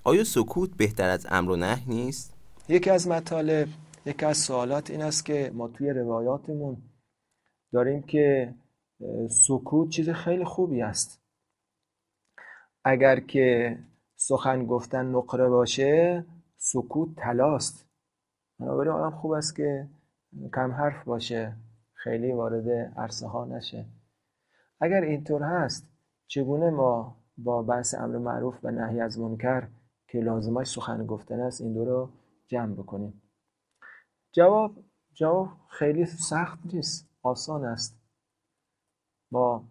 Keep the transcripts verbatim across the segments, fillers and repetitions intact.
آیا سکوت بهتر از امر و نهی نیست؟ یکی از مطالب، یکی از سوالات این است که ما توی روایاتمون داریم که سکوت چیز خیلی خوبی است. اگر که سخن گفتن نقره باشه، سکوت طلاست. بنابراین آدم خوب است که کم حرف باشه، خیلی وارد عرصه ها نشه. اگر اینطور هست، چگونه ما با بحث امر معروف و نهی از منکر که لازمش سخن گفتن است این دو رو جمع بکنیم؟ جواب جواب خیلی سخت نیست، آسان است. ما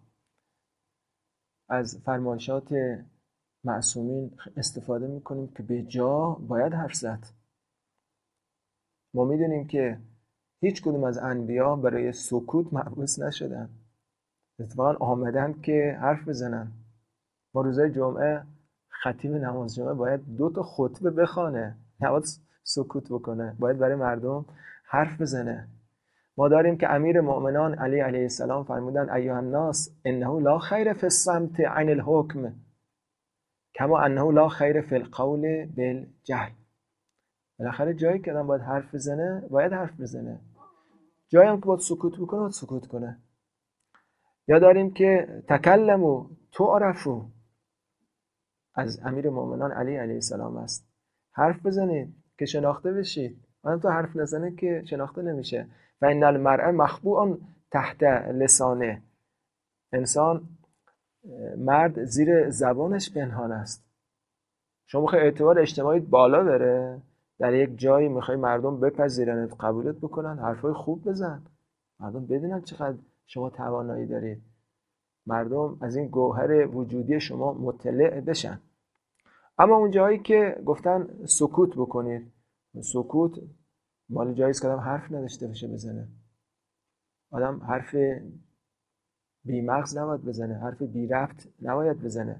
از فرمایشات معصومین استفاده میکنیم که به جا باید حرف زد. ما میدونیم که هیچ کدوم از انبیا برای سکوت مبعوث نشدن، اتفاقا آمدن که حرف بزنن. ما روزای جمعه خطیب نماز جمعه باید دو تا خطبه بخونه، نباید سکوت بکنه، باید برای مردم حرف بزنه. ما داریم که امیر مؤمنان علی علیه السلام فرمودن ایها الناس انه لا خیر فی الصمت عن الحکم کما انه لا خیر فی القول بالجهل. بالاخره جایی که آدم باید حرف بزنه باید حرف بزنه، جایی هم که باید سکوت بکنه باید سکوت کنه. یا داریم که تکلموا تعرفوا، از امیر مؤمنان علی علیه السلام است، حرف بزنید که شناخته بشید. آدم تو حرف نزنه که شناخته نمیشه. و ان المرء مخبوء تحت لسانه، انسان مرد زیر زبانش پنهان است. شما میخوای اعتبار اجتماعی بالا بره، در یک جایی میخوای مردم بپذیرنت، قبولت بکنن، حرفای خوب بزن، مردم بدونن چقدر شما توانایی دارید، مردم از این گوهر وجودی شما مطلع بشن. اما اون جایی که گفتن سکوت بکنید، سکوت مال جایی است که آدم حرف نداشته باشه بزنه. آدم حرف بی مغز نباید بزنه، حرف بی ربط نباید بزنه.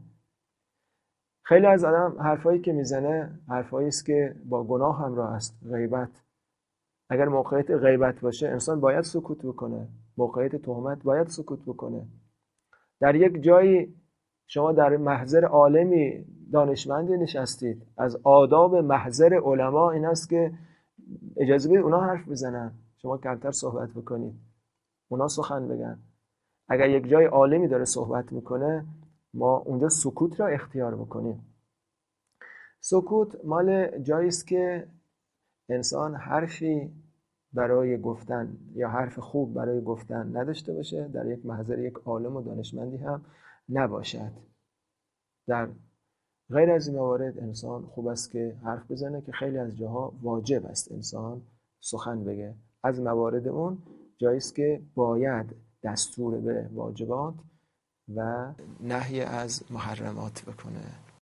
خیلی از آدم حرفایی که میزنه حرفایی است که با گناه همراه است. غیبت، اگر موقعیت غیبت باشه انسان باید سکوت بکنه، موقعیت تهمت باید سکوت بکنه. در یک جایی شما در محضر عالمی دانشمندی نشستید، از آداب محضر علما این است که اجازه بدید اونا حرف بزنن، شما کمتر صحبت بکنید، اونا سخن بگن. اگر یک جای عالمی داره صحبت میکنه ما اونجا سکوت را اختیار بکنیم. سکوت مال جایی است که انسان حرفی برای گفتن یا حرف خوب برای گفتن نداشته باشه، در یک محضر یک عالم و دانشمندی هم نباشد. در غیر از این موارد انسان خوب است که حرف بزنه که خیلی از جاها واجب است انسان سخن بگه. از موارد اون جایی است که باید دستور به واجبات و نهی از محرمات بکنه.